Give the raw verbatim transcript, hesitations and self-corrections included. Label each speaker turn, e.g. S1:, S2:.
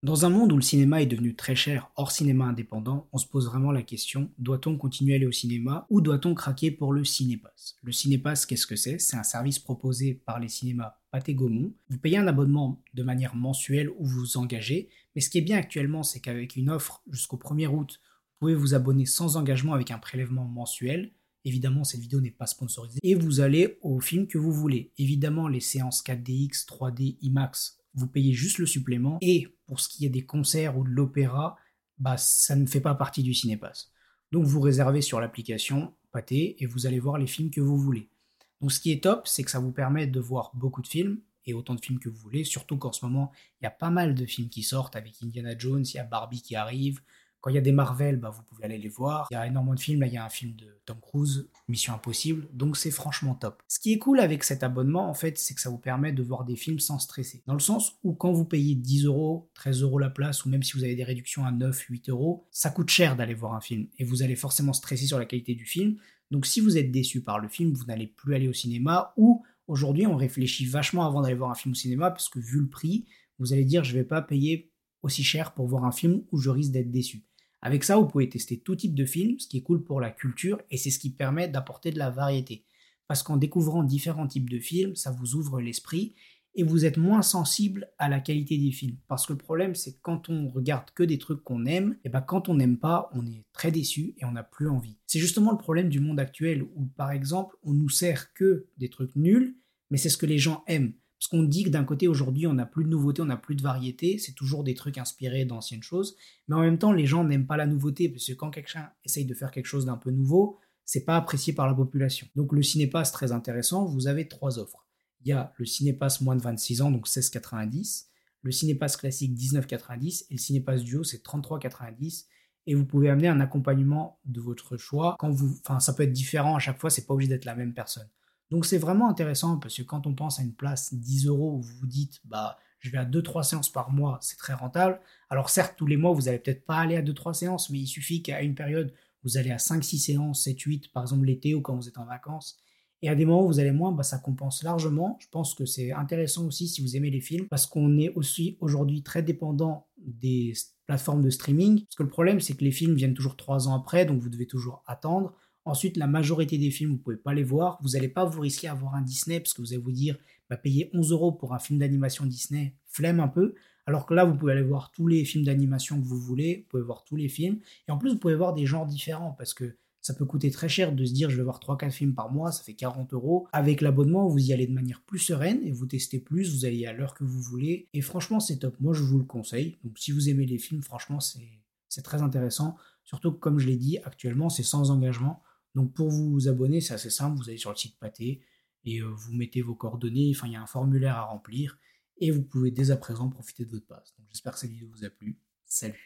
S1: Dans un monde où le cinéma est devenu très cher, hors cinéma indépendant, on se pose vraiment la question, doit-on continuer à aller au cinéma ou doit-on craquer pour le cinépass? Le cinépass, qu'est-ce que c'est? C'est un service proposé par les cinémas Pathé Gaumont. Vous payez un abonnement de manière mensuelle où vous vous engagez, mais ce qui est bien actuellement, c'est qu'avec une offre jusqu'au premier août, vous pouvez vous abonner sans engagement avec un prélèvement mensuel. Évidemment, cette vidéo n'est pas sponsorisée. Et vous allez au film que vous voulez. Évidemment, les séances quatre D X, trois D, IMAX, vous payez juste le supplément. Et pour ce qui est des concerts ou de l'opéra, bah, ça ne fait pas partie du Cinépass. Donc vous réservez sur l'application Pathé et vous allez voir les films que vous voulez. Donc ce qui est top, c'est que ça vous permet de voir beaucoup de films et autant de films que vous voulez, surtout qu'en ce moment, il y a pas mal de films qui sortent avec Indiana Jones, il y a Barbie qui arrive. Quand il y a des Marvel, bah, vous pouvez aller les voir. Il y a énormément de films, là il y a un film de Tom Cruise, Mission Impossible, donc c'est franchement top. Ce qui est cool avec cet abonnement, en fait, c'est que ça vous permet de voir des films sans stresser. Dans le sens où quand vous payez dix euros, treize euros la place, ou même si vous avez des réductions à neuf, huit euros, ça coûte cher d'aller voir un film. Et vous allez forcément stresser sur la qualité du film. Donc si vous êtes déçu par le film, vous n'allez plus aller au cinéma. Ou aujourd'hui, on réfléchit vachement avant d'aller voir un film au cinéma, parce que vu le prix, vous allez dire je vais pas payer aussi cher pour voir un film où je risque d'être déçu. Avec ça, vous pouvez tester tout type de films, ce qui est cool pour la culture et c'est ce qui permet d'apporter de la variété. Parce qu'en découvrant différents types de films, ça vous ouvre l'esprit et vous êtes moins sensible à la qualité des films. Parce que le problème, c'est que quand on regarde que des trucs qu'on aime, et ben quand on n'aime pas, on est très déçu et on n'a plus envie. C'est justement le problème du monde actuel où, par exemple, on nous sert que des trucs nuls, mais c'est ce que les gens aiment. Parce qu'on dit que d'un côté, aujourd'hui, on n'a plus de nouveautés, on n'a plus de variété, c'est toujours des trucs inspirés d'anciennes choses, mais en même temps, les gens n'aiment pas la nouveauté, parce que quand quelqu'un essaye de faire quelque chose d'un peu nouveau, c'est pas apprécié par la population. Donc le cinépass, très intéressant, vous avez trois offres. Il y a le cinépass moins de vingt-six ans, donc seize quatre-vingt-dix, le cinépass classique dix-neuf quatre-vingt-dix, et le cinépass duo, c'est trente-trois quatre-vingt-dix, et vous pouvez amener un accompagnement de votre choix. Quand vous, enfin, ça peut être différent à chaque fois, c'est pas obligé d'être la même personne. Donc c'est vraiment intéressant parce que quand on pense à une place dix euros où vous vous dites bah je vais à deux trois séances par mois, c'est très rentable. Alors certes, tous les mois, vous allez peut-être pas aller à deux trois séances, mais il suffit qu'à une période, vous allez à cinq six séances, sept huit par exemple l'été ou quand vous êtes en vacances. Et à des moments où vous allez moins, bah, ça compense largement. Je pense que c'est intéressant aussi si vous aimez les films, parce qu'on est aussi aujourd'hui très dépendant des plateformes de streaming. Parce que le problème, c'est que les films viennent toujours trois ans après, donc vous devez toujours attendre. Ensuite, la majorité des films, vous ne pouvez pas les voir. Vous n'allez pas vous risquer à voir un Disney parce que vous allez vous dire, bah, payer onze euros pour un film d'animation Disney, flemme un peu. Alors que là, vous pouvez aller voir tous les films d'animation que vous voulez, vous pouvez voir tous les films. Et en plus, vous pouvez voir des genres différents parce que ça peut coûter très cher de se dire, je vais voir trois quatre films par mois, ça fait quarante euros. Avec l'abonnement, vous y allez de manière plus sereine et vous testez plus, vous allez à l'heure que vous voulez. Et franchement, c'est top. Moi, je vous le conseille. Donc, si vous aimez les films, franchement, c'est c'est très intéressant. Surtout que, comme je l'ai dit, actuellement, c'est sans engagement. Donc pour vous abonner, c'est assez simple, vous allez sur le site Pathé et euh, vous mettez vos coordonnées, enfin il y a un formulaire à remplir et vous pouvez dès à présent profiter de votre passe. Donc j'espère que cette vidéo vous a plu. Salut!